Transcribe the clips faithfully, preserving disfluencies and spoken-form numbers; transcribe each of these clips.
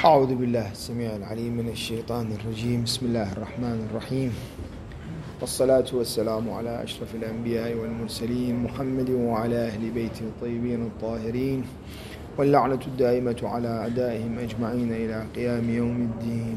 أعوذ بالله السميع العليم من الشيطان الرجيم. بسم الله الرحمن الرحيم، والصلاة والسلام على أشرف الأنبياء والمرسلين محمد وعلى أهل بيته الطيبين الطاهرين، واللعنة الدائمة على أعدائهم أجمعين إلى قيام يوم الدين.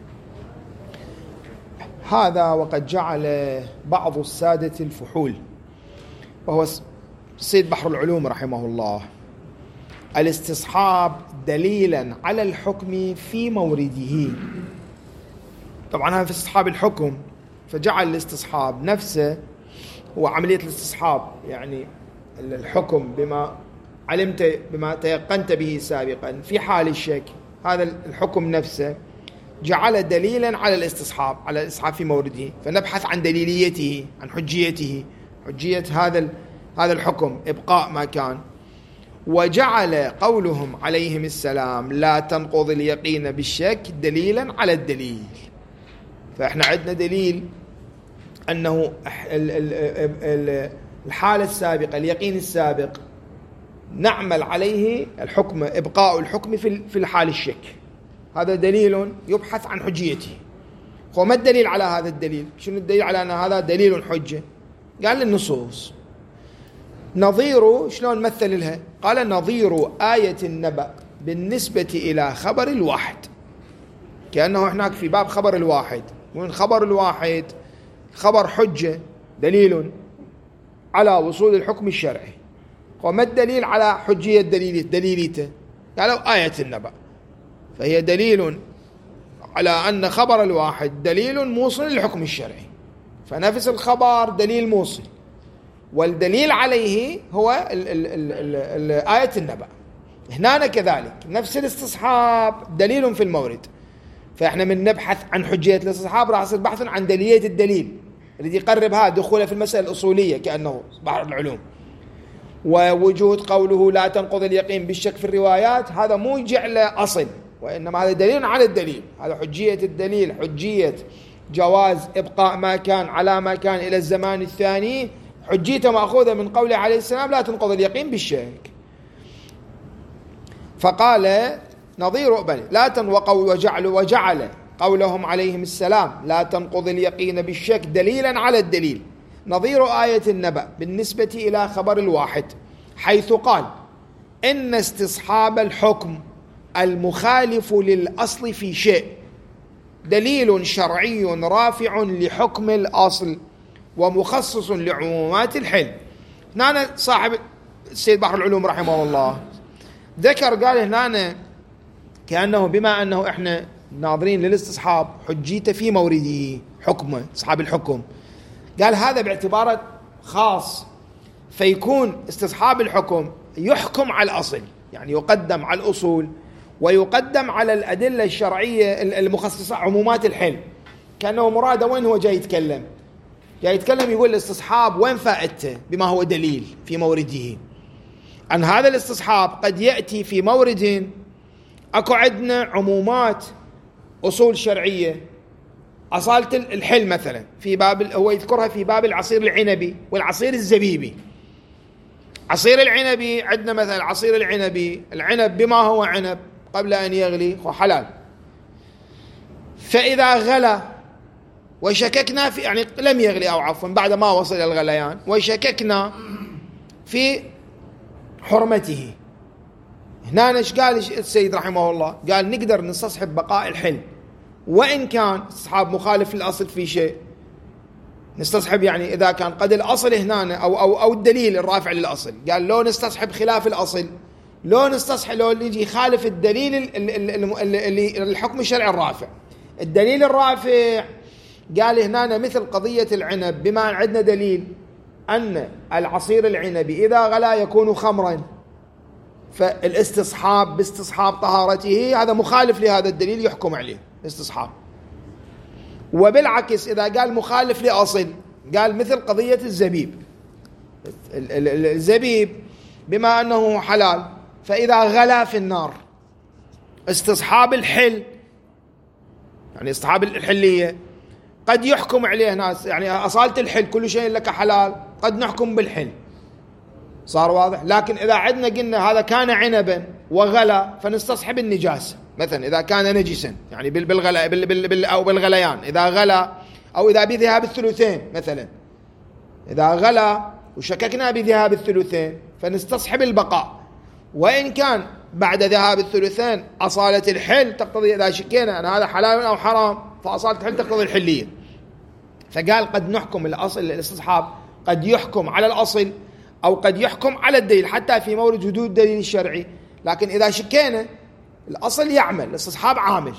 هذا وقد جعل بعض السادة الفحول، وهو السيد بحر العلوم رحمه الله، الاستصحاب دليلا على الحكم في مورده. طبعا هذا في استصحاب الحكم، فجعل الاستصحاب نفسه هو عملية الاستصحاب، يعني الحكم بما علمت بما تيقنت به سابقا في حال الشك، هذا الحكم نفسه جعل دليلا على الاستصحاب، على الاستصحاب في مورده. فنبحث عن دليليته، عن حجيته، حجية هذا هذا الحكم، إبقاء ما كان. وجعل قولهم عليهم السلام لا تنقض اليقين بالشك دليلا على الدليل. فإحنا عندنا دليل أنه الحالة السابقة، اليقين السابق، نعمل عليه الحكم، إبقاء الحكم في الحال الشك، هذا دليل يبحث عن حجيته. وما الدليل على هذا الدليل؟ شنو الدليل على أن هذا دليل حجة؟ قال النصوص. نظير شلون مثل لها؟ قال نظير آية النبأ بالنسبة إلى خبر الواحد، كأنه هناك في باب خبر الواحد، ومن خبر الواحد خبر حجة دليل على وصول الحكم الشرعي. وما الدليل على حجية دليل دليلته؟ قالوا آية النبأ، فهي دليل على أن خبر الواحد دليل موصل للحكم الشرعي، فنفس الخبر دليل موصل، والدليل عليه هو ال ال ال ال ال آية النبأ. هنا كذلك نفس الاستصحاب دليل في المورد، فإحنا من نبحث عن حجية الاستصحاب راح يصير بحث عن دليلية الدليل الذي يقرب هذا دخوله في المسألة الأصولية كأنه بحر العلوم. ووجود قوله لا تنقض اليقين بالشك في الروايات، هذا مو جعل أصل، وإنما هذا دليل على الدليل، هذا حجية الدليل، حجية جواز إبقاء ما كان على ما كان إلى الزمان الثاني، حجيته مأخوذة من قوله عليه السلام لا تنقض اليقين بالشك. فقال نظير بني لا تنقض وجعل وجعل قولهم عليهم السلام لا تنقض اليقين بالشك دليلا على الدليل، نظير آية النبأ بالنسبة إلى خبر الواحد، حيث قال إن استصحاب الحكم المخالف للأصل في شيء دليل شرعي رافع لحكم الأصل ومخصص لعمومات الحل. هنا صاحب السيد بحر العلوم رحمه الله ذكر، قال هنا كأنه بما أنه إحنا ناظرين للاستصحاب حجيته في مورده، حكمه استصحاب الحكم، قال هذا باعتباره خاص، فيكون استصحاب الحكم يحكم على الأصل، يعني يقدم على الأصول ويقدم على الأدلة الشرعية المخصصة عمومات الحل. كأنه مراده وين هو جاي يتكلم؟ جاي يتكلم يقول الاستصحاب وين فائدته بما هو دليل في مورده. أن هذا الاستصحاب قد يأتي في مورد أكو عندنا عمومات أصول شرعية، أصالة الحل مثلا في باب، هو يذكرها في باب العصير العنبي والعصير الزبيبي. عصير العنبي عندنا مثلا عصير العنبي، العنب بما هو عنب قبل أن يغلي هو حلال، فإذا غلى وشككنا في، يعني لم يغلي أو عفوا بعد ما وصل إلى الغليان، وشككنا في حرمته، هنا ايش قال السيد رحمه الله؟ قال نقدر نستصحب بقاء الحل وإن كان استصحاب مخالف للأصل في شيء، نستصحب يعني إذا كان قد الأصل هنا أو أو أو الدليل الرافع للأصل. قال لو نستصحب خلاف الأصل، لو نستصحب لو نجي خالف الدليل اللي الحكم الشرعي الرافع. الدليل الرافع قال هنا مثل قضية العنب، بما عندنا دليل أن العصير العنبي إذا غلا يكون خمرا، فالاستصحاب باستصحاب طهارته هذا مخالف لهذا الدليل يحكم عليه استصحاب. وبالعكس إذا قال مخالف لأصل، قال مثل قضية الزبيب، الزبيب بما أنه حلال فإذا غلا في النار، استصحاب الحل يعني استصحاب الحلية قد يحكم عليه ناس، يعني أصالة الحل كل شيء لك حلال قد نحكم بالحل، صار واضح. لكن إذا عدنا قلنا هذا كان عنبا وغلا فنستصحب النجاسة، مثلا إذا كان نجسا يعني بالغلا بال بال بال أو بالغليان، إذا غلا أو إذا بذهاب الثلثين مثلا، إذا غلا وشككنا بذهاب الثلثين فنستصحب البقاء، وإن كان بعد ذهاب الثلثين أصالة الحل تقتضي، إذا شكينا أن هذا حلال أو حرام فأصالة الحل تقتضي الحلية. فقال قد نحكم الأصل الاستصحاب، قد يحكم على الأصل أو قد يحكم على الدليل حتى في مورد حدود الدليل الشرعي، لكن إذا شكينا الأصل يعمل، الاستصحاب عامل.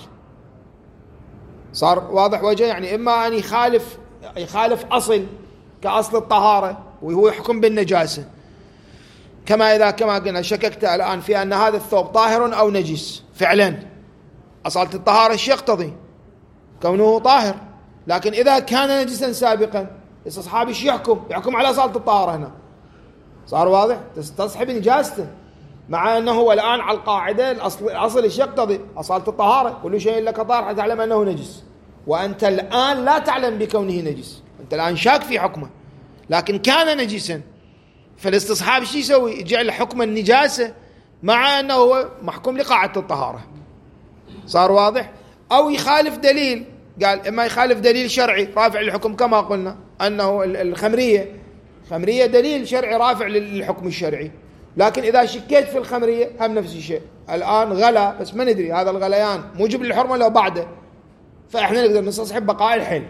صار واضح وجه؟ يعني إما أن يخالف يخالف أصل كأصل الطهارة وهو يحكم بالنجاسة، كما إذا كما قلنا شككت الآن في أن هذا الثوب طاهر أو نجس، فعلا أصالة الطهارة الشيء يقتضي كونه طاهر، لكن إذا كان نجسا سابقا الاستصحاب ايش يحكم؟ يحكم على أصالة الطهارة هنا. صار واضح؟ تستصحب نجاسته، مع أنه هو الآن على القاعدة الأصل الأصل ايش يقتضي؟ أصالة الطهارة، كل شيء لك طاهر حتى تعلم أنه نجس، وأنت الآن لا تعلم بكونه نجس، أنت الآن شاك في حكمه، لكن كان نجسا، فالاستصحاب ايش يسوي؟ يجعل حكم النجاسة مع أنه هو محكوم لقاعدة الطهارة. صار واضح؟ أو يخالف دليل، قال إما يخالف دليل شرعي رافع للحكم كما قلنا أنه الخمرية، خمرية دليل شرعي رافع للحكم الشرعي، لكن إذا شكيت في الخمرية هم نفس الشيء، الآن غلا بس ما ندري هذا الغليان موجب للحرمة لو بعده، فإحنا نقدر نستصحب بقاء الحل.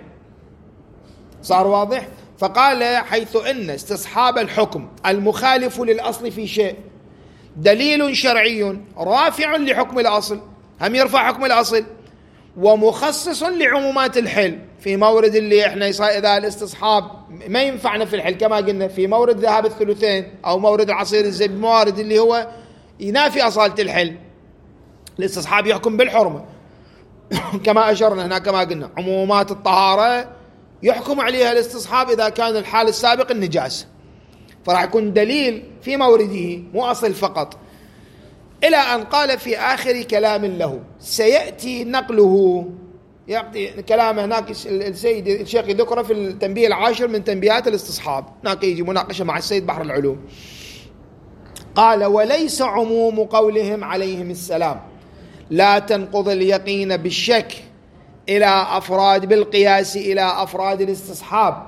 صار واضح؟ فقال حيث إن استصحاب الحكم المخالف للأصل في شيء دليل شرعي رافع لحكم الأصل، هم يرفع حكم الأصل، ومخصص لعمومات الحل في مورد اللي احنا إذا الاستصحاب ما ينفعنا في الحل كما قلنا في مورد ذهاب الثلثين أو مورد العصير الزيت، موارد اللي هو ينافي أصالة الحل الاستصحاب يحكم بالحرمة كما أشرنا هنا كما قلنا عمومات الطهارة يحكم عليها الاستصحاب إذا كان الحال السابق النجاسة، فراح يكون دليل في مورده مو أصل فقط، إلى أن قال في آخر كلام له سيأتي نقله، يأتي كلام هناك السيد الشيخ ذكره في التنبيه العاشر من تنبيهات الاستصحاب، هناك يجي مناقشة مع السيد بحر العلوم. قال وليس عموم قولهم عليهم السلام لا تنقض اليقين بالشك إلى أفراد بالقياس إلى أفراد الاستصحاب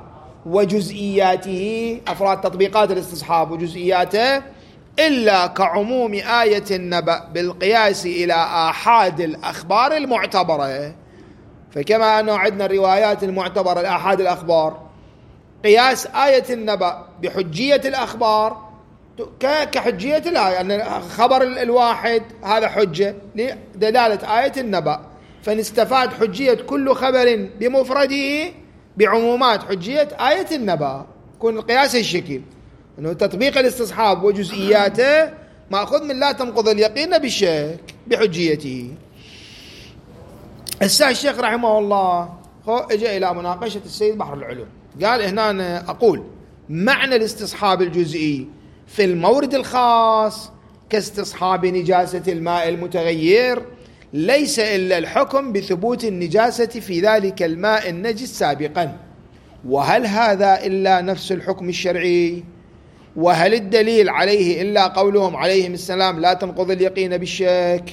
وجزئياته، أفراد تطبيقات الاستصحاب وجزئياته، إلا كعموم آية النبأ بالقياس إلى آحاد الأخبار المعتبرة. فكما أنه عندنا الروايات المعتبرة الآحاد الأخبار، قياس آية النبأ بحجية الأخبار كحجية الآية، أن خبر الواحد هذا حجة لدلالة آية النبأ، فنستفاد حجية كل خبر بمفرده بعمومات حجية آية النبأ، يكون القياس الشكل أنه تطبيق الاستصحاب وجزئياته مأخذ من لا تنقض اليقين بالشك بحجيته. الساعة الشيخ رحمه الله اجى إلى مناقشة السيد بحر العلوم، قال هنا أنا أقول معنى الاستصحاب الجزئي في المورد الخاص كاستصحاب نجاسة الماء المتغير ليس إلا الحكم بثبوت النجاسة في ذلك الماء النجس سابقا، وهل هذا إلا نفس الحكم الشرعي؟ وهل الدليل عليه إلا قولهم عليهم السلام لا تنقض اليقين بالشك؟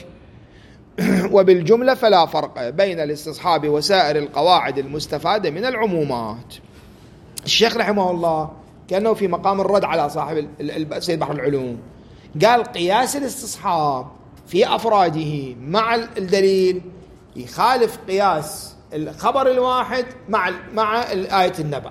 وبالجملة فلا فرق بين الاستصحاب وسائر القواعد المستفادة من العمومات. الشيخ رحمه الله كأنه في مقام الرد على صاحب السيد بحر العلوم، قال قياس الاستصحاب في أفراده مع الدليل يخالف قياس الخبر الواحد مع مع آية النبأ،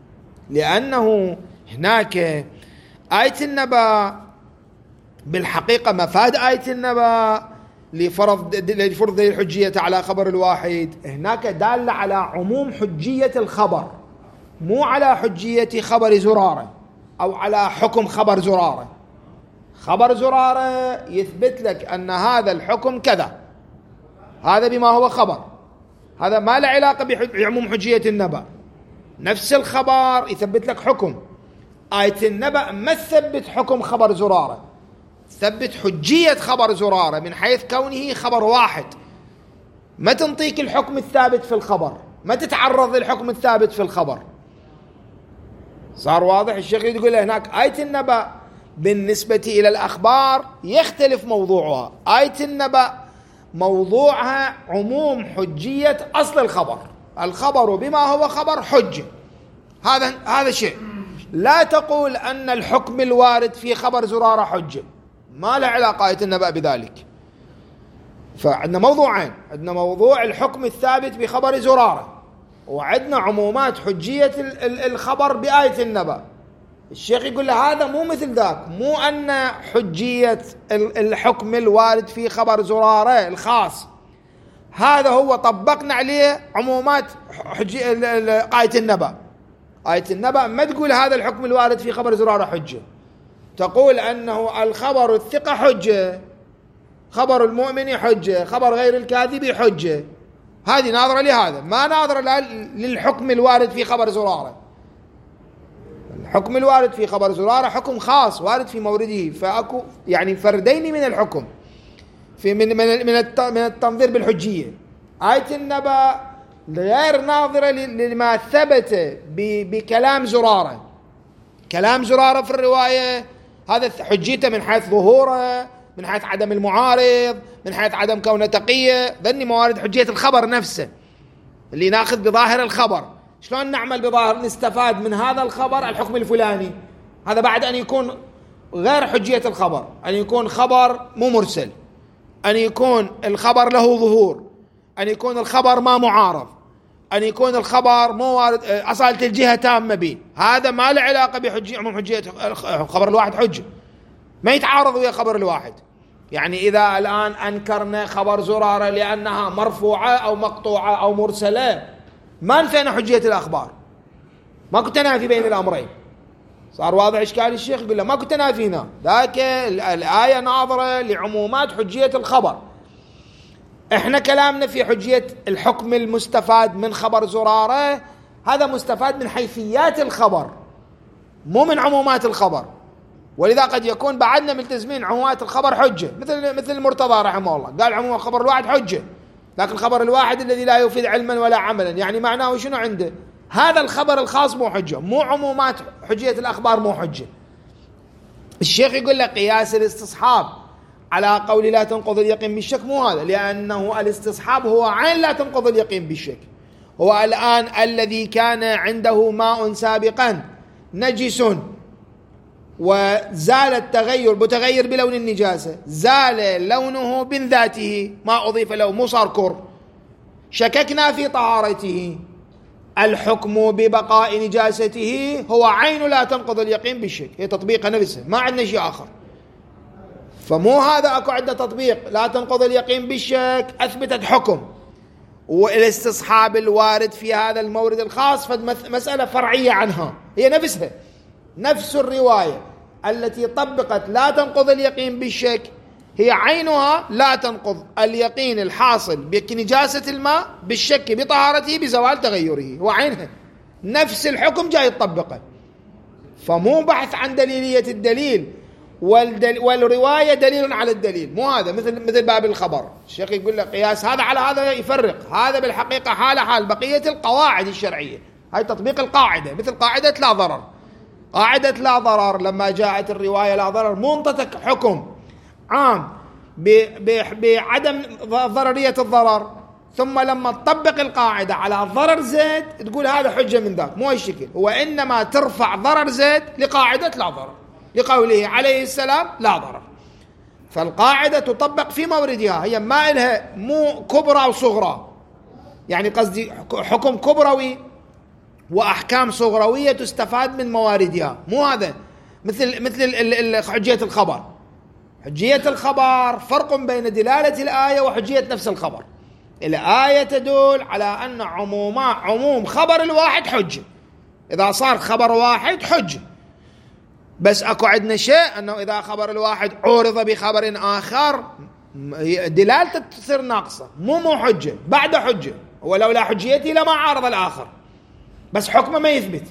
لأنه هناك آية النبأ بالحقيقة مفاد آية النبأ لفرض لفرض الحجية على خبر الواحد هناك دالة على عموم حجية الخبر، مو على حجية خبر زرارة أو على حكم خبر زرارة. خبر زرارة يثبت لك أن هذا الحكم كذا، هذا بما هو خبر، هذا ما له علاقة بعموم حجية النبأ. نفس الخبر يثبت لك حكم، آية النبأ ما تثبت حكم خبر زرارة، تثبت حجية خبر زرارة من حيث كونه خبر واحد، ما تنطيك الحكم الثابت في الخبر، ما تتعرض للحكم الثابت في الخبر. صار واضح؟ الشيخ يقول هناك آية النبأ بالنسبة إلى الأخبار يختلف موضوعها، آية النبأ موضوعها عموم حجية أصل الخبر، الخبر بما هو خبر حجة، هذا هذا شيء. لا تقول أن الحكم الوارد في خبر زرارة حجة، ما له علاقة آية النبأ بذلك. فعندنا موضوعين، عندنا موضوع الحكم الثابت بخبر زرارة، وعندنا عمومات حجية الخبر بآية النبأ. الشيخ يقول له هذا مو مثل ذاك، مو أن حجية الحكم الوارد في خبر زرارة الخاص هذا هو طبقنا عليه عمومات حجية آية النبأ. آية النبأ ما تقول هذا الحكم الوارد في خبر زرارة حجة، تقول أنه الخبر الثقة حجة، خبر المؤمن حجة، خبر غير الكاذب حجة. هذه ناظرة لهذا، ما ناظرة للحكم الوارد في خبر زرارة. الحكم الوارد في خبر زرارة حكم خاص وارد في مورده، فأكو يعني فردين من الحكم في من من من التنظير بالحجية. آية النبأ غير ناظرة لما ثبت بكلام زرارة. كلام زرارة في الرواية هذا حجيته من حيث ظهوره، من حيث عدم المعارض، من حيث عدم كونه تقية. ذني موارد حجية الخبر نفسه اللي ناخذ بظاهر الخبر. شلون نعمل بظاهر نستفاد من هذا الخبر الحكم الفلاني؟ هذا بعد أن يكون غير حجية الخبر، أن يكون خبر مو مرسل، أن يكون الخبر له ظهور، أن يكون الخبر ما معارض، أن يكون الخبر مو وارد أصالة الجهة تامة به. هذا ما له علاقة بحجية عموم حجية خبر الواحد حجة، ما يتعارض ويا خبر الواحد. يعني إذا الآن أنكرنا خبر زرارة لأنها مرفوعة أو مقطوعة أو مرسلة، ما نفينا حجية الأخبار، ما كنت نافي بين الأمرين. صار واضح إشكال الشيخ؟ يقول له ما كنت نافينا، ذاك الآية ناظرة لعمومات حجية الخبر. إحنا كلامنا في حجية الحكم المستفاد من خبر زرارة، هذا مستفاد من حيثيات الخبر مو من عمومات الخبر. ولذا قد يكون بعدنا ملتزمين عمومات الخبر حجة، مثل مثل المرتضى رحمه الله قال عموم الخبر الواحد حجة، لكن الخبر الواحد الذي لا يفيد علما ولا عملا، يعني معناه شنو عنده؟ هذا الخبر الخاص مو حجة، مو عمومات حجية الأخبار مو حجة. الشيخ يقول لك قياس الاستصحاب على قول لا تنقض اليقين بالشك مو هذا، لأنه الاستصحاب هو عين لا تنقض اليقين بالشك. هو الآن الذي كان عنده ماء سابقا نجس وزال التغير متغير بلون النجاسة، زال لونه من ذاته، ما أضيف له، مو صار كر، شككنا في طهارته، الحكم ببقاء نجاسته هو عين لا تنقض اليقين بالشك، هي تطبيق نفسه، ما عندنا شيء آخر. فمو هذا أكو عندنا تطبيق لا تنقض اليقين بالشك أثبتت حكم، والاستصحاب الوارد في هذا المورد الخاص فمسألة فرعية عنها، هي نفسها نفس الرواية التي طبقت لا تنقض اليقين بالشك هي عينها لا تنقض اليقين الحاصل بنجاسة الماء بالشك بطهارته بزوال تغيره، هو عينها نفس الحكم جاي يطبقه. فمو بحث عن دليلية الدليل، والدل والرواية دليل على الدليل، مو هذا مثل مثل باب الخبر. الشيخ يقول لك قياس هذا على هذا يفرق، هذا بالحقيقة حال حال بقية القواعد الشرعية، هاي تطبيق القاعدة، مثل قاعدة لا ضرر. قاعدة لا ضرر لما جاءت الرواية لا ضرر منطق حكم عام بعدم ضررية الضرر، ثم لما تطبق القاعدة على ضرر زيد تقول هذا حجة من ذاك، مو الشكل، هو إنما ترفع ضرر زيد لقاعدة لا ضرر لقوله عليه السلام لا ضرر. فالقاعدة تطبق في موردها، هي ما إلها مو كبرى وصغرى، يعني قصدي حكم كبروي وأحكام صغروية تستفاد من مواردها، مو هذا مثل مثل حجية الخبر. حجية الخبر فرق بين دلالة الآية وحجية نفس الخبر. الآية تدل على أن عموم عموم خبر الواحد حجة، إذا صار خبر واحد حجة، بس أكو عندنا شيء أنه إذا خبر الواحد عورض بخبر آخر دلالته تصير ناقصة، مو مو حجة بعد حجة، ولولا حجيتي لما عارض الآخر، بس حكمه ما يثبت.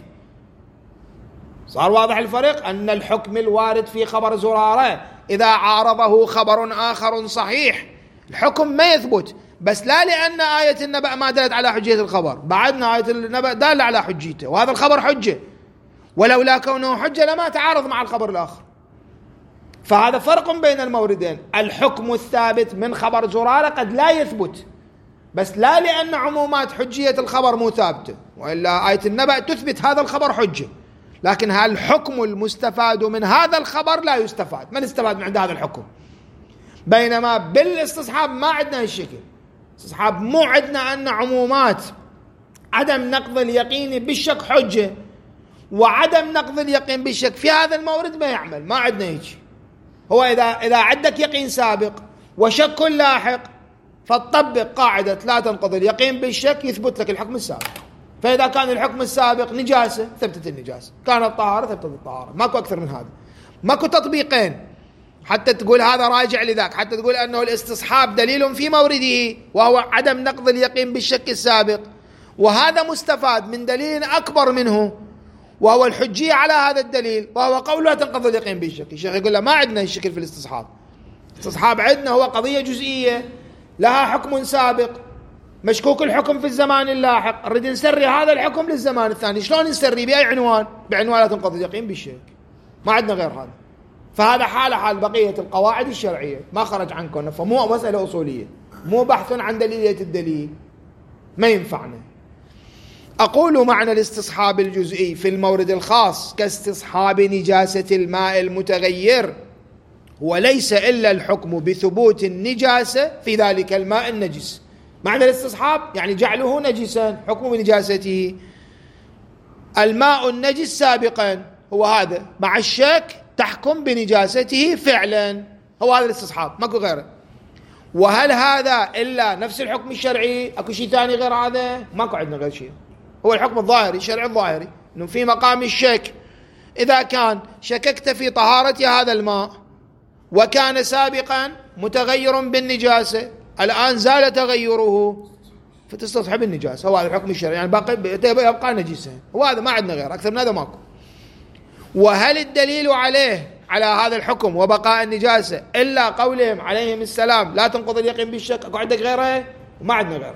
صار واضح الفرق؟ أن الحكم الوارد في خبر زرارة إذا عارضه خبر آخر صحيح الحكم ما يثبت، بس لا لأن آية النبأ ما دلت على حجية الخبر، بعدنا آية النبأ دالة على حجيته، وهذا الخبر حجة، ولولا كونه حجة لما تعارض مع الخبر الآخر. فهذا فرق بين الموردين. الحكم الثابت من خبر زرارة قد لا يثبت، بس لا لأن عمومات حجية الخبر مو ثابتة، وإلا آية النبأ تثبت هذا الخبر حجة، لكن الحكم المستفاد من هذا الخبر لا يستفاد، من استفاد من عند هذا الحكم. بينما بالاستصحاب ما عندنا الشكل، استصحاب مو عندنا أن عمومات عدم نقض اليقين بالشك حجة، وعدم نقض اليقين بالشك في هذا المورد ما يعمل، ما عندنا هيك. هو إذا إذا عندك يقين سابق وشك لاحق فتطبق قاعدة لا تنقض اليقين بالشك، يثبت لك الحكم السابق. فإذا كان الحكم السابق نجاسة ثبتت النجاسة، كانت طهارة ثبتت الطهارة، ماكو أكثر من هذا. ماكو تطبيقين حتى تقول هذا راجع لذاك، حتى تقول أنه الاستصحاب دليل في مورده وهو عدم نقض اليقين بالشك السابق، وهذا مستفاد من دليل أكبر منه وهو الحجية على هذا الدليل، وهو قول لا تنقض اليقين بالشك. الشيخ يقول له ما عندنا الشكل في الاستصحاب. الاستصحاب عندنا هو قضية جزئية لها حكم سابق مشكوك الحكم في الزمان اللاحق، نريد نسري هذا الحكم للزمان الثاني. شلون نسري؟ بأي عنوان؟ بعنوان لا تنقض اليقين بالشك. ما عندنا غير هذا. فهذا حال حال بقية القواعد الشرعية، ما خرج عن كونه، فمو مسألة أصولية، مو بحث عن دليلية الدليل، ما ينفعنا. أقول معنى الاستصحاب الجزئي في المورد الخاص كاستصحاب نجاسة الماء المتغير، وليس إلا الحكم بثبوت النجاسة في ذلك الماء النجس. معنى الاستصحاب يعني جعله نجسا، حكم بنجاسته. الماء النجس سابقا هو هذا، مع الشك تحكم بنجاسته فعلا، هو هذا الاستصحاب، ماكو غيره. وهل هذا إلا نفس الحكم الشرعي؟ أكو شيء ثاني غير هذا؟ ماكو عندنا غير شيء، هو الحكم الظاهري، الشرع الظاهري، إنه في مقام الشك. إذا كان شككت في طهارة هذا الماء وكان سابقا متغير بالنجاسة، الآن زال تغيره فتستصحب النجاسة، هو هذا الحكم الشرعي، يعني باقي يبقى نجسا، هو هذا، ما عندنا غير، أكثر من هذا ماكو. وهل الدليل عليه على هذا الحكم وبقاء النجاسة إلا قولهم عليهم السلام لا تنقض اليقين بالشك؟ أكو عندك غيره؟ وما عندنا غيره.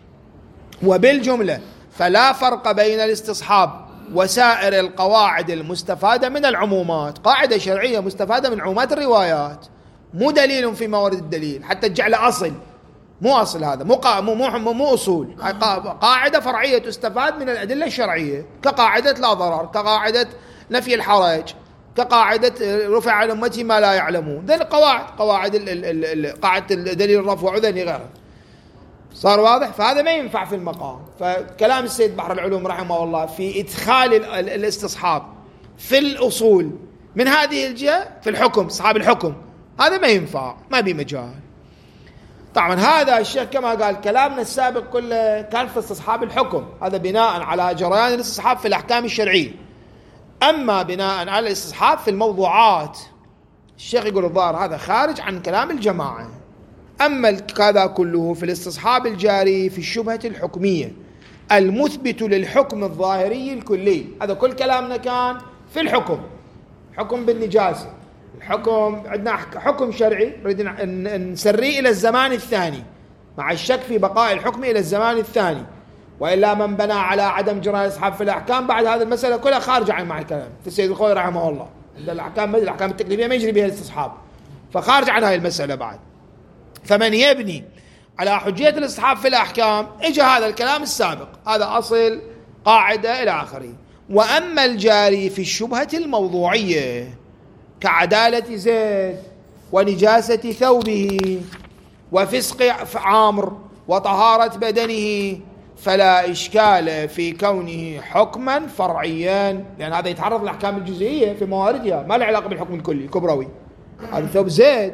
وبالجملة فلا فرق بين الاستصحاب وسائر القواعد المستفادة من العمومات. قاعدة شرعية مستفادة من عمومات الروايات، مو دليل في موارد الدليل حتى تجعله أصل، مو أصل، هذا مو مو مو, مو أصول، قاعدة فرعية تستفاد من الأدلة الشرعية، كقاعدة لا ضرر، كقاعدة نفي الحرج، كقاعدة رفع عن أمتي ما لا يعلمون. ذي القواعد، قواعد قاعدة دليل الرفع وذني غيرها. صار واضح؟ فهذا ما ينفع في المقام. فكلام السيد بحر العلوم رحمه الله في إدخال الاستصحاب في الأصول من هذه الجهة في الحكم، استصحاب الحكم، هذا ما ينفع، ما بي مجال. طبعا هذا الشيخ كما قال كلامنا السابق كله كان في استصحاب الحكم، هذا بناء على جريان الاستصحاب في الأحكام الشرعية. أما بناء على الاستصحاب في الموضوعات، الشيخ يقول الظاهر هذا خارج عن كلام الجماعة. أما كذا كله في الاستصحاب الجاري في الشبهة الحكمية المثبت للحكم الظاهري الكلي، هذا كل كلامنا كان في الحكم، حكم بالنجاسة، الحكم عندنا حكم شرعي نريد نسريه إلى الزمان الثاني مع الشك في بقاء الحكم إلى الزمان الثاني، وإلا من بنى على عدم جرى الاستصحاب في الأحكام بعد هذه المسألة كلها خارجة عن مع الكلام في السيد الخوي رحمه الله. عند الأحكام الأحكام التكليفية ما يجري بها الاستصحاب، فخارج عن هذه المسألة بعد. فمن يبني على حجية الاستصحاب في الأحكام اجى هذا الكلام السابق، هذا أصل قاعدة إلى آخره. وأما الجاري في الشبهة الموضوعية كعدالة زيد ونجاسة ثوبه وفسق عامر وطهارة بدنه فلا إشكال في كونه حكما فرعيا، لأن هذا يتعرض للأحكام الجزئية في مواردها، ما له علاقة بالحكم الكلي الكبروي. هذا ثوب زيد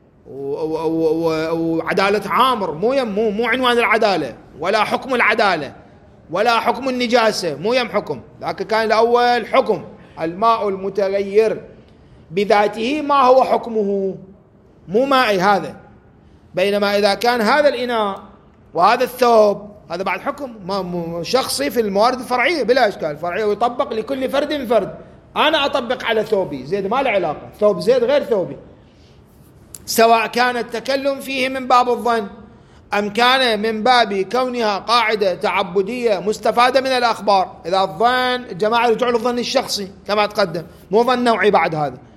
وعدالة عامر مو يم مو, مو عنوان العدالة ولا حكم العدالة ولا حكم النجاسة، مو يم حكم، لكن كان الأول حكم الماء المتغير بذاته ما هو حكمه، مو مائي هذا. بينما إذا كان هذا الإناء وهذا الثوب هذا بعد حكم شخصي في الموارد الفرعية بلا إشكال، فرعية ويطبق لكل فرد فرد. أنا أطبق على ثوبي زيد ما له علاقة، ثوب زيد غير ثوبي، سواء كان التكلم فيه من باب الظن أم كان من باب كونها قاعدة تعبدية مستفادة من الأخبار. إذا الظن الجماعة يرجعوا للظن الشخصي كما تقدم، مو ظن نوعي بعد هذا،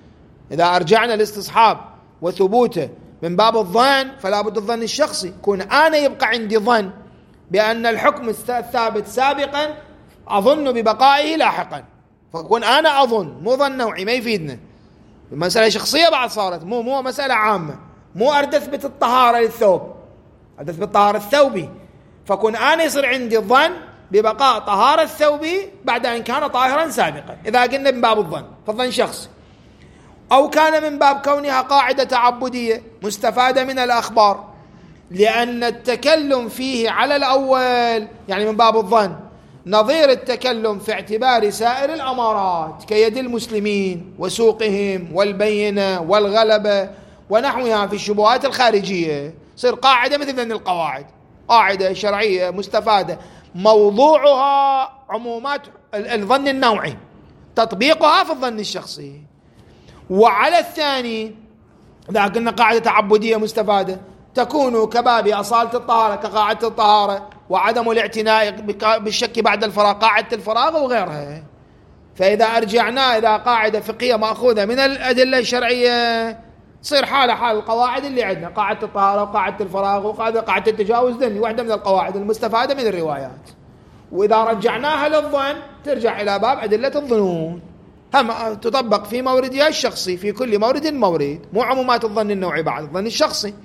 إذا أرجعنا الاستصحاب وثبوته من باب الظن فلا بد الظن الشخصي. كون أنا يبقى عندي ظن بأن الحكم الثابت سابقا أظن ببقائه لاحقا، فكون أنا أظن مو ظن نوعي ما يفيدنا، مسألة شخصية بعد صارت، مو مو مسألة عامة، مو أريد أثبت الطهارة للثوب، أريد أثبت الطهارة الثوبي، فكون أنا يصير عندي الظن ببقاء طهارة الثوبي بعد أن كان طاهرا سابقا، إذا قلنا من باب الظن فالظن شخصي. أو كان من باب كونها قاعدة تعبدية مستفادة من الأخبار، لأن التكلم فيه على الأول يعني من باب الظن نظير التكلم في اعتبار سائر الأمارات كيد المسلمين وسوقهم والبينة والغلبة ونحوها في الشبهات الخارجية، صير قاعدة مثل ذن القواعد، قاعدة شرعية مستفادة موضوعها عمومات الظن النوعي، تطبيقها في الظن الشخصي. وعلى الثاني إذا قلنا قاعدة تعبدية مستفادة تكون كباب أصالة الطهارة كقاعدة الطهارة وعدم الاعتناء بالشك بعد الفراغ قاعدة الفراغ وغيرها. فإذا أرجعنا إلى قاعدة فقهية مأخوذة من الأدلة الشرعية تصير حالة حال القواعد اللي عندنا، قاعدة الطهارة وقاعدة الفراغ وقاعدة التجاوز، ذني واحدة من القواعد المستفادة من الروايات. وإذا رجعناها للظن ترجع إلى باب أدلة الظنون، هم تطبق في موردها الشخصي، في كل مورد مورد، مو عمومات الظن النوعي بعد الظن الشخصي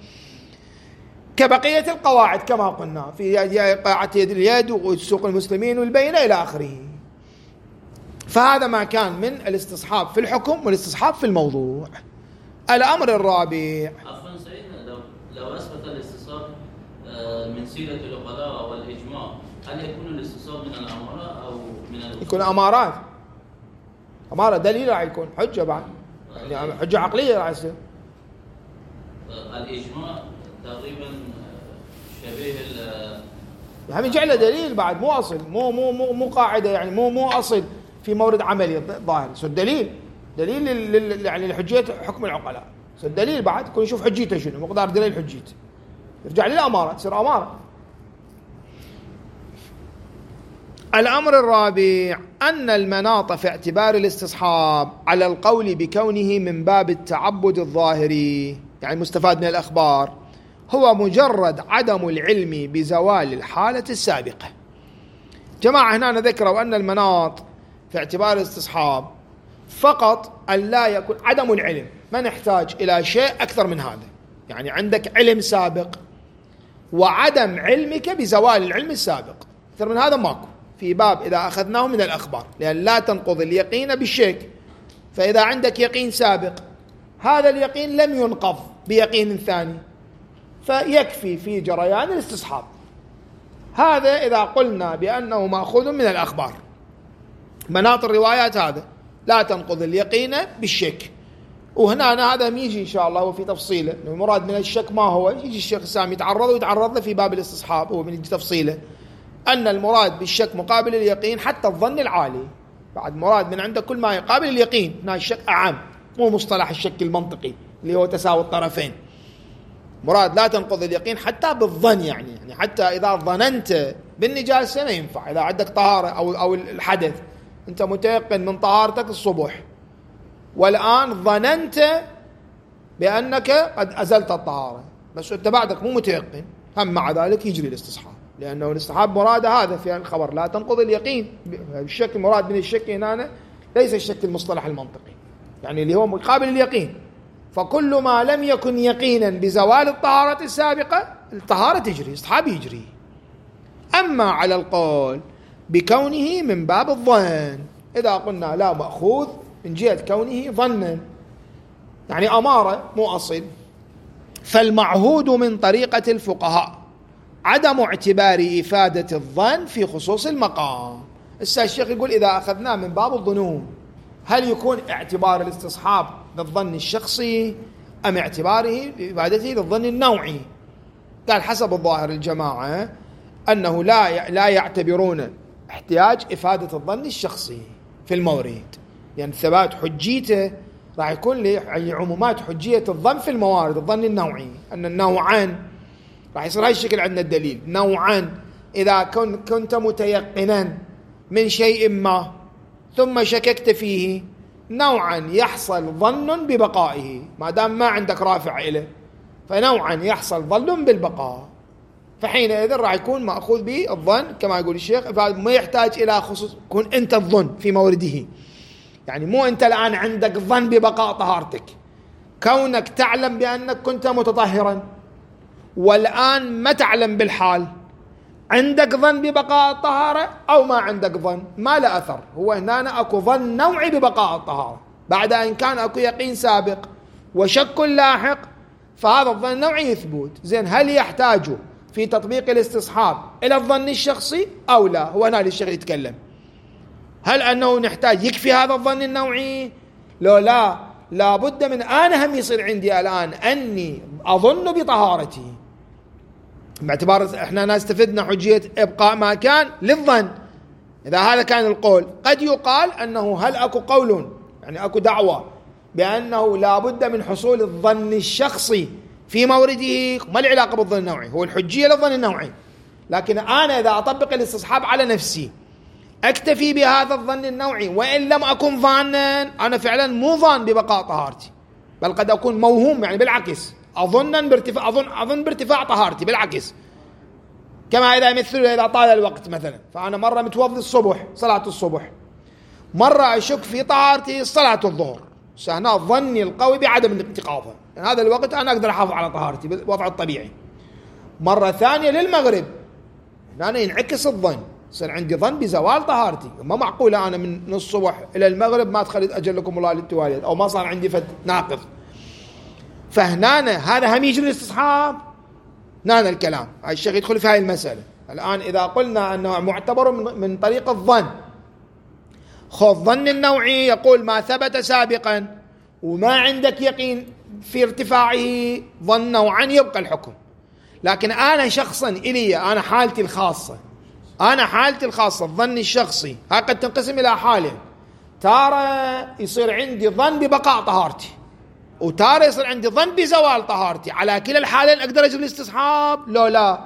كبقية القواعد كما قلنا في قاعدة يد اليد وسوق المسلمين والبينة إلى آخره. فهذا ما كان من الاستصحاب في الحكم والاستصحاب في الموضوع. الأمر الرابع، عفوا سيدنا، لو لو أثبت الاستصحاب من سيرة العقلاء والإجماع، هل يكون الاستصحاب من الأمارة أو من الوصول؟ يكون أمارات، أمارة دليل راح يكون حجة بعد، يعني حجة عقلية راح يصير. الإجماع تقريبا شبيه ال يعني جعله دليل بعد، مو أصل، مو مو مو مو قاعدة، يعني مو مو أصل في مورد عملي ظاهر، يصير دليل دليل لل يعني لحجية حكم العقلاء، يصير دليل بعد كل نشوف حجيته شنو مقدار دليل حجيته، يرجع للأمارة تصير أمارة. الأمر الرابع أن المناط في اعتبار الاستصحاب على القول بكونه من باب التعبد الظاهري يعني مستفاد من الأخبار هو مجرد عدم العلم بزوال الحالة السابقة. جماعة هنا ذكروا أن المناط في اعتبار الاستصحاب فقط أن لا يكون عدم العلم، ما نحتاج إلى شيء أكثر من هذا، يعني عندك علم سابق وعدم علمك بزوال العلم السابق، أكثر من هذا ماكو في باب إذا أخذناه من الأخبار، لأن لا تنقض اليقين بالشك. فإذا عندك يقين سابق هذا اليقين لم ينقض بيقين ثاني فيكفي في جريان الاستصحاب. هذا إذا قلنا بأنه مأخوذ من الأخبار، مناط الروايات هذا لا تنقض اليقين بالشك. وهنا هذا يجي إن شاء الله وفي تفصيله، المراد من الشك ما هو، يجي الشيخ السامي يتعرض ويتعرض له في باب الاستصحاب، هو من تفصيله أن المراد بالشك مقابل اليقين حتى الظن العالي، بعد مراد من عندك كل ما يقابل اليقين، هنا الشك أعم، مو مصطلح الشك المنطقي اللي هو تساوي الطرفين، مراد لا تنقض اليقين حتى بالظن، يعني يعني حتى إذا ظننت بالنجاسة ما ينفع، إذا عندك طهارة أو أو الحدث أنت متيقن من طهارتك الصبح والآن ظننت بأنك قد أزلت الطهارة بس أنت بعدك مو متيقن، هم مع ذلك يجري الاستصحاب، لأنه الاستصحاب مراد هذا في الخبر لا تنقض اليقين. الشك مراد من الشك هنا ليس الشك المصطلح المنطقي يعني اللي هو مقابل اليقين، فكل ما لم يكن يقينا بزوال الطهارة السابقة الطهارة تجري، استصحاب يجري. أما على القول بكونه من باب الظن، إذا قلنا لا مأخوذ من جهة كونه ظنا يعني أمارة مو أصل، فالمعهود من طريقة الفقهاء عدم اعتبار إفادة الظن في خصوص المقام. الشيخ يقول إذا أخذناه من باب الظنون هل يكون اعتبار الاستصحاب للظن الشخصي أم اعتباره بإفادته للظن النوعي؟ قال حسب الظاهر الجماعة أنه لا لا يعتبرون احتياج إفادة الظن الشخصي في المورد، يعني ثبات حجيته راح يكون لعمومات حجية الظن في الموارد، الظن النوعي أن النوعان راح يصير هاي الشكل عندنا الدليل نوعان، إذا كنت متيقنا من شيء ما ثم شككت فيه نوعا يحصل ظن ببقائه، ما دام ما عندك رافع إله فنوعا يحصل ظن بالبقاء، فحينئذ راح يكون مأخوذ به الظن كما يقول الشيخ، فما يحتاج إلى خصوص كون أنت الظن في مورده. يعني مو أنت الآن عندك ظن ببقاء طهارتك، كونك تعلم بأنك كنت متطهرا والآن ما تعلم بالحال، عندك ظن ببقاء الطهارة أو ما عندك ظن، ما له أثر. هو هنا أكو ظن نوعي ببقاء الطهارة بعد أن كان أكو يقين سابق وشك لاحق، فهذا الظن النوعي يثبت. زين، هل يحتاج في تطبيق الاستصحاب إلى الظن الشخصي أو لا؟ هو هنا الشيخ يتكلم، هل أنه نحتاج يكفي هذا الظن النوعي؟ لو لا، لابد من أنا هم يصير عندي الآن أني أظن بطهارتي، باعتبار احنا نستفدنا حجية ابقاء ما كان للظن. اذا هذا كان القول، قد يقال انه هل اكو قول يعني اكو دعوة بانه لابد من حصول الظن الشخصي في مورده، ما العلاقة بالظن النوعي، هو الحجية للظن النوعي. لكن انا اذا اطبق الاستصحاب على نفسي اكتفي بهذا الظن النوعي، وان لم اكن ظانا، انا فعلا مو ظان ببقاء طهارتي، بل قد اكون موهوم، يعني بالعكس أظن بارتفاع أظن أظن بارتفاع طهارتي، بالعكس. كما إذا يمثل إذا طال الوقت مثلا، فأنا مرة متوضي الصبح صلاة الصبح، مرة أشك في طهارتي صلاة الظهر، هنا ظني القوي بعدم الانتقاضة، يعني هذا الوقت أنا أقدر أحافظ على طهارتي بالوضع الطبيعي. مرة ثانية للمغرب، هنا ينعكس الظن، يصير عندي ظن بزوال طهارتي، ما معقولة أنا من الصبح إلى المغرب ما دخلت أجل لكم الله للتواليد أو ما صار عندي فد ناقض. فهنا هذا هم يجري الاستصحاب، هنا الكلام الشيخ يدخل في هذه المسألة. الآن إذا قلنا أنه معتبر من طريق الظن، خذ ظن النوعي يقول ما ثبت سابقا وما عندك يقين في ارتفاعه، ظن نوعا يبقى الحكم. لكن أنا شخصا إلي، أنا حالتي الخاصة، أنا حالتي الخاصة الظن الشخصي ها قد تنقسم إلى حالين، تارة يصير عندي ظن ببقاء طهارتي، وتارة يصير عندي ظن بزوال طهارتي. على كلا الحالين أقدر أجري الاستصحاب لو لا؟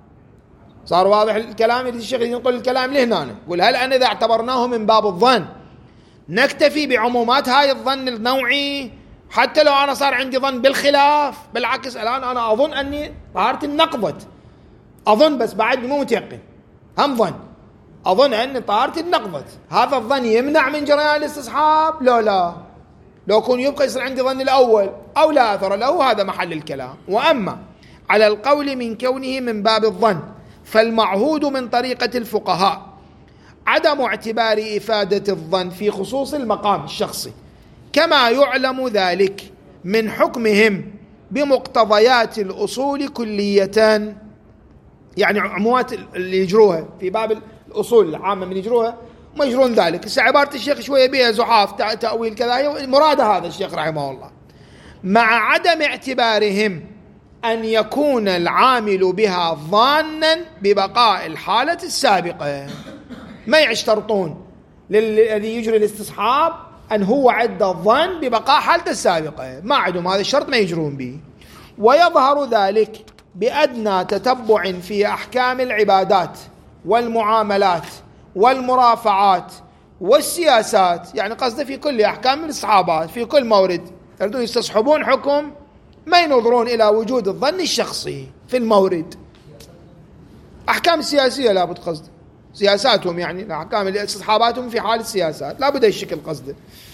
صار واضح الكلام؟ الشيخ ينقل الكلام لهنا، يقول هل أنا إذا اعتبرناه من باب الظن نكتفي بعمومات هاي الظن النوعي حتى لو أنا صار عندي ظن بالخلاف؟ بالعكس، الآن أنا أظن أني طهارتي انقضت، أظن بس بعدني مو متيقن، هم ظن، أظن أن طهارتي انقضت، هذا الظن يمنع من جريان الاستصحاب لو لا؟ لو كون يبقى يصير عندي ظن الأول أو لا أثر له، هذا محل الكلام. وأما على القول من كونه من باب الظن، فالمعهود من طريقة الفقهاء عدم اعتبار إفادة الظن في خصوص المقام الشخصي، كما يعلم ذلك من حكمهم بمقتضيات الأصول كلية، يعني عموات اللي يجروها في باب الأصول العامة من يجروها ما يجرون ذلك. هسه عبارة الشيخ شوية بها زحاف تأويل كذا، مراد هذا الشيخ رحمه الله، مع عدم اعتبارهم أن يكون العامل بها ظانا ببقاء الحالة السابقة. ما يشترطون للذي يجري الاستصحاب أن هو عنده ظن ببقاء حالته السابقة، ما عندهم هذا الشرط، ما يجرون به. ويظهر ذلك بأدنى تتبع في أحكام العبادات والمعاملات والمرافعات والسياسات، يعني قصده في كل أحكام الاستصحابات، في كل مورد يريدون يستصحبون حكم ما ينظرون إلى وجود الظن الشخصي في المورد. أحكام سياسية لابد قصده، سياساتهم يعني أحكام استصحاباتهم في حال السياسات لابد الشكل قصده.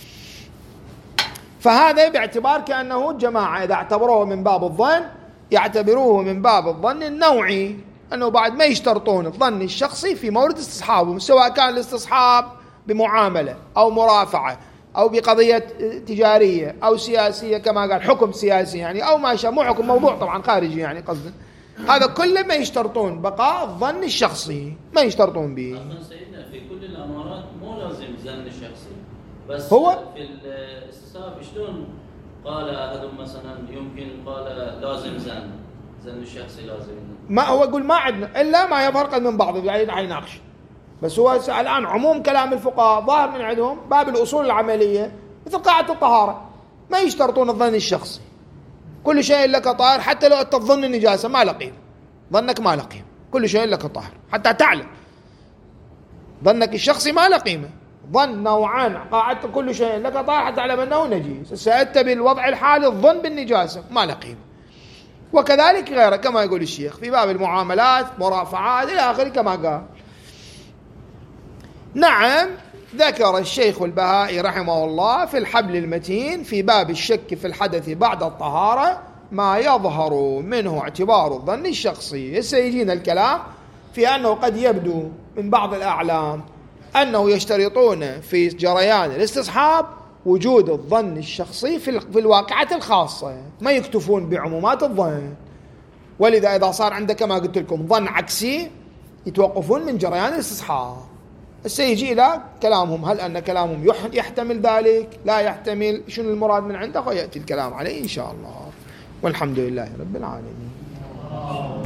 فهذا باعتبار كأنه جماعة إذا اعتبروه من باب الظن يعتبروه من باب الظن النوعي، أنه بعد ما يشترطون الظن الشخصي في مورد استصحابهم، سواء كان الاستصحاب بمعاملة أو مرافعة أو بقضية تجارية أو سياسية كما قال حكم سياسي يعني، أو ما شاء، مو حكم موضوع طبعا خارجي يعني قصدا، هذا كله ما يشترطون بقاء الظن الشخصي، ما يشترطون به. أصلا سيدنا في كل الأمارات مو لازم ظن الشخصي، بس هو في الاستصحاب شلون قال أحدهم مثلا يمكن قال لازم ظن ظن الشخصي لازم، ما هو يقول ما عندنا إلا ما يظهر قد من بعض يعني يناقش، بس هو الآن عموم كلام الفقهاء ظاهر من عندهم باب الأصول العملية مثل قاعدة الطهارة ما يشترطون الظن الشخصي، كل شيء لك طاهر حتى لو تظن النجاسة ما لقيم، ظنك ما لقيم، كل شيء لك طاهر حتى تعلم، ظنك الشخصي ما لقيمه، ظن نوعان قاعدت كل شيء لك طاهر حتى تعلم أنه نجيس. سألت بالوضع الحالي الظن بالنجاسة ما له قيمة. وكذلك غيره كما يقول الشيخ في باب المعاملات مرافعات إلى آخره كما قال. نعم ذكر الشيخ البهائي رحمه الله في الحبل المتين في باب الشك في الحدث بعد الطهارة ما يظهر منه اعتبار الظن الشخصي. سيجينا الكلام في أنه قد يبدو من بعض الأعلام أنه يشترطون في جريان الاستصحاب وجود الظن الشخصي في الواقعة الخاصة، ما يكتفون بعمومات الظن. ولذا إذا صار عندك كما قلت لكم ظن عكسي يتوقفون من جريان الاستصحاب. سيجي إلى كلامهم هل أن كلامهم يحتمل ذلك لا يحتمل، شنو المراد من عنده، ويأتي الكلام عليه إن شاء الله. والحمد لله رب العالمين.